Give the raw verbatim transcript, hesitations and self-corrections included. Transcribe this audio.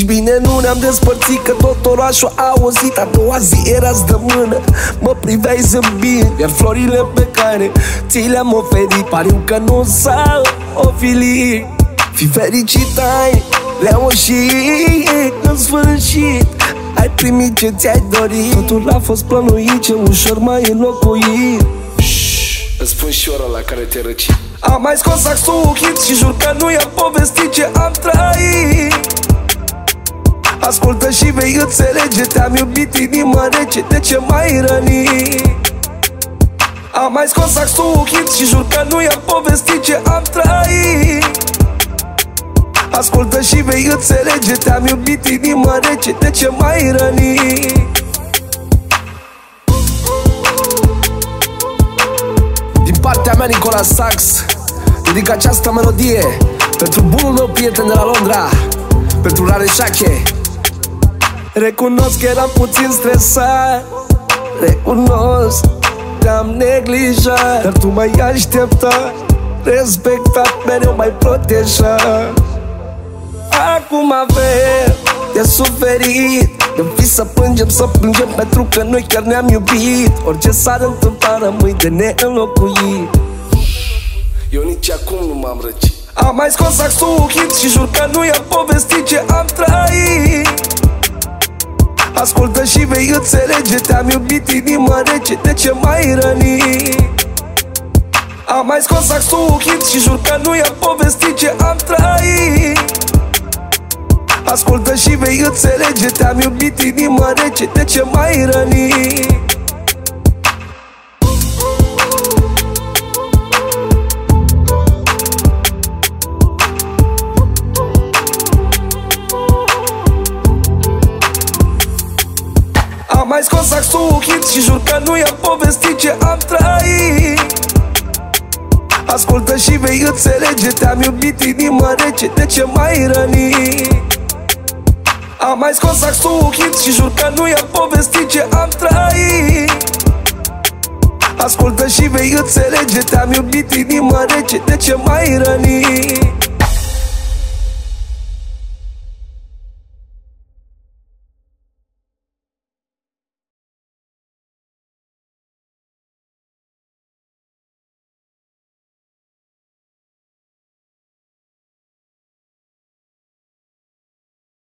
Nici bine nu ne-am despărțit, că tot orașul a auzit. A doua zi erați de mână, mă priveai zâmbind, iar florile pe care ți le-am oferit pariu că nu s-au ofilit. Fi fericit, ai le-am oșit în sfârșit. Ai primit ce ți-ai dorit, totul a fost plănuit, ce ușor m-ai înlocuit. Îți spun și ora la care te răci. Am mai scos saxul hit și jur că nu i-am povestit ce am trăit. Ascultă și vei înțelege, te-am iubit, inima rece, de ce m-ai rănit? Am mai scos saxul hit și jur că nu i-am povestit ce am trăit. Ascultă și vei înțelege, te-am iubit, inima rece, de ce m-ai rănit? Din partea mea, Nicola Sax, dedic această melodie pentru bunul meu prieten de la Londra, pentru Rare Shache. Recunosc că eram puțin stresat, recunosc că am neglijat, dar tu m-ai așteptat, respectat, mereu m-ai protejat. Acum avem de suferit, de fi să plângem, să plângem, pentru că noi chiar ne-am iubit. Orice s-ar întâmpla, rămâi de neînlocuit. Eu nici acum nu m-am răcit. Am mai scos saxul hit și jur că nu i-am povestit ce am trăit. Ascultă și vei înțelege, te-am iubit, inima rece, de ce m-ai rănit? Am mai scos saxul hit și jur că nu i-am povestit ce am trăit. Ascultă și vei înțelege, te-am iubit, inima rece, de ce m-ai rănit? Am mai scos saxul hit și jur că nu i-am povestit ce am trăit. Ascultă și vei înțelege, te-am iubit, inima rece, de ce m-ai rănit? Am mai scos saxul hit și jur că nu i-am povestit ce am trăit. Ascultă și vei înțelege, te-am iubit, inima rece, de ce m-ai rănit?